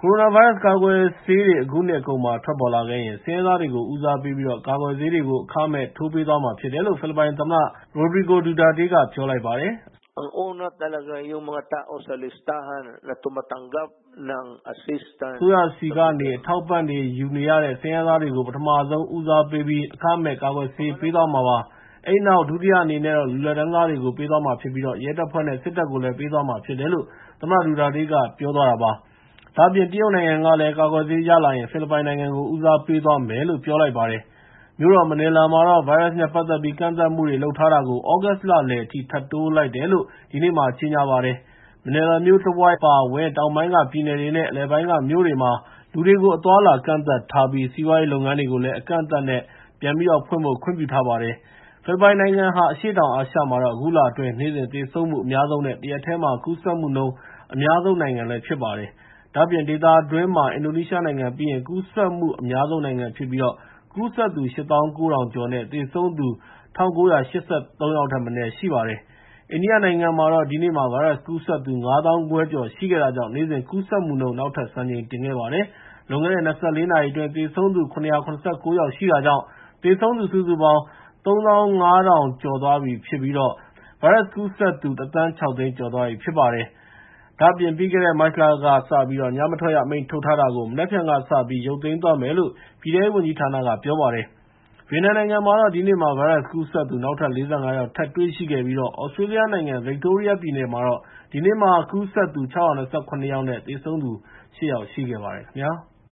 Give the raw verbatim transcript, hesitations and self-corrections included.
ကိုရိုနာဗိုင်းရပ်စ်ကာကွယ်ဆေးတွေ အခုနှစ်အကုန်မှာ ထွက်ပေါ်လာခဲ့ရင် ဆင်းရဲသားတွေကို ဦးစားပေးပြီး ကာကွယ်ဆေးတွေကို အခမဲ့ထိုးပေးသွားမှာဖြစ်တယ်လို့ ဖိလစ်ပိုင်သမ္မတ Rodrigo Duterte က ပြောလိုက်ပါတယ်။ "အစိုးရဆီကနေ အထောက်အပံ့တွေ ယူနေရတဲ့ ဆင်းရဲသားတွေကို ပထမဆုံး ဦးစားပေးပြီး အခမဲ့ကာကွယ်ဆေး ပေးသွားမှာပါ။ အဲဒီနောက် ဒုတိယအနေနဲ့ လူလတ်တန်းစားတွေကို ပေးသွားမှာဖြစ်ပြီး ရဲတပ်ဖွဲ့နဲ့ စစ်တပ်ကိုလည်း ပေးသွားမှာဖြစ်တယ်" လို့ သမ္မတ Duterte က ပြောသွားတာပါ။ ဒါ့အပြင် တရုတ်နိုင်ငံကလည်း ကာကွယ်ဆေးရလာရင် ဖိလစ်ပိုင်နိုင်ငံကို ဦးစားပေးသွားမယ်လို့ ပြောလိုက်ပါတယ်။ မြို့တော် မနီလာမှာတော့ ဗိုင်းရပ်စ်နဲ့ ပတ်သက်ပြီး ကန့်သတ်မှုတွေ လုပ်ထားတာကို သြဂုတ်လလယ်အထိ ထပ်တိုးလိုက်တယ်လို့ ဒီနေ့မှာ ကြေညာပါတယ်။ မနီလာမြို့တဝိုက် အပါအဝင် တောင်ပိုင်းက ပြည်နယ်တွေနဲ့ အလယ်ပိုင်းက မြို့တွေမှာ လူတွေကို အသွားအလာ ကန့်သတ်ထားပြီး စီးပွားရေးလုပ်ငန်းတွေကိုလည်း အကန့်အသတ်နဲ့ ပြန်ဖွင့်ဖို့ ခွင့်ပြုထားပါတယ်။ ဖိလစ်ပိုင်နိုင်ငံဟာ အရှေ့တောင်အာရှမှာတော့ အခုလအတွင်း နေ့စဉ်သေဆုံးမှု အများဆုံးနဲ့ တရက်တည်းမှာ ကူးစက်မှုနှုန်း အများဆုံးနိုင်ငံလည်း ဖြစ်ပါတယ်။ ဒါ့အပြင် ဒေသတွင်းမှာ အင်ဒိုနီးရှားနိုင်ငံပြီးရင် ကူးစက်မှုအများဆုံးနိုင်ငံဖြစ်ပြီး ကူးစက်သူ ၈၉,၀၀၀ ကျော်နဲ့ သေဆုံးသူ ၁,၉၈၃ ယောက်ထက်မနည်း ရှိပါတယ်။ အိန္ဒိယနိုင်ငံမှာတော့ ဒီနေ့မှာ ဗိုင်းရပ်စ်ကူးစက်သူ ၅၅,၀၀၀ ကျော်ရှိခဲ့တာကြောင့် နေ့စဉ်ကူးစက်မှုနှုန်း နောက်ထပ် စံချိန်တင်ခဲ့ပါတယ်။ လွန်ခဲ့တဲ့ ၂၄ နာရီအတွင်း သေဆုံးသူ ၇၇၉ ယောက်ရှိတာကြောင့် သေဆုံးသူ စုစုပေါင်း ၃၅,၀၀၀ ကျော်သွားပြီဖြစ်ပြီး ဗိုင်းရပ်စ်ကူးစက်သူ ၁,၆၀၀,၀၀၀ ကျော်သွားပြီဖြစ်ပါတယ်။ ဒါ့အပြင် ပြီးခဲ့တဲ့ မတ်လကစပြီး ညမထွက်ရအမိန့် ထုတ်ထားတာကို မနက်ဖြန်ကစပြီး ရုပ်သိမ်းသွားမယ်လို့ ပြည်ထဲရေးဝန်ကြီးဌာနက ပြောပါတယ်။ ဗီယက်နမ်နိုင်ငံမှာတော့ ဒီနေ့မှာ ဗိုင်းရပ်စ်ကူးစက်သူ နောက်ထပ် ၄၅ ယောက် ထပ်တွေ့ရှိခဲ့ပြီး သြစတြေးလျနိုင်ငံ ဗစ်တိုးရီးယားပြည်နယ်မှာတော့ ဒီနေ့မှာ ကူးစက်သူ ၆၂၇ ယောက်နဲ့ သေဆုံးသူ ၈ ယောက်ရှိခဲ့ပါတယ်ခင်ဗျာ။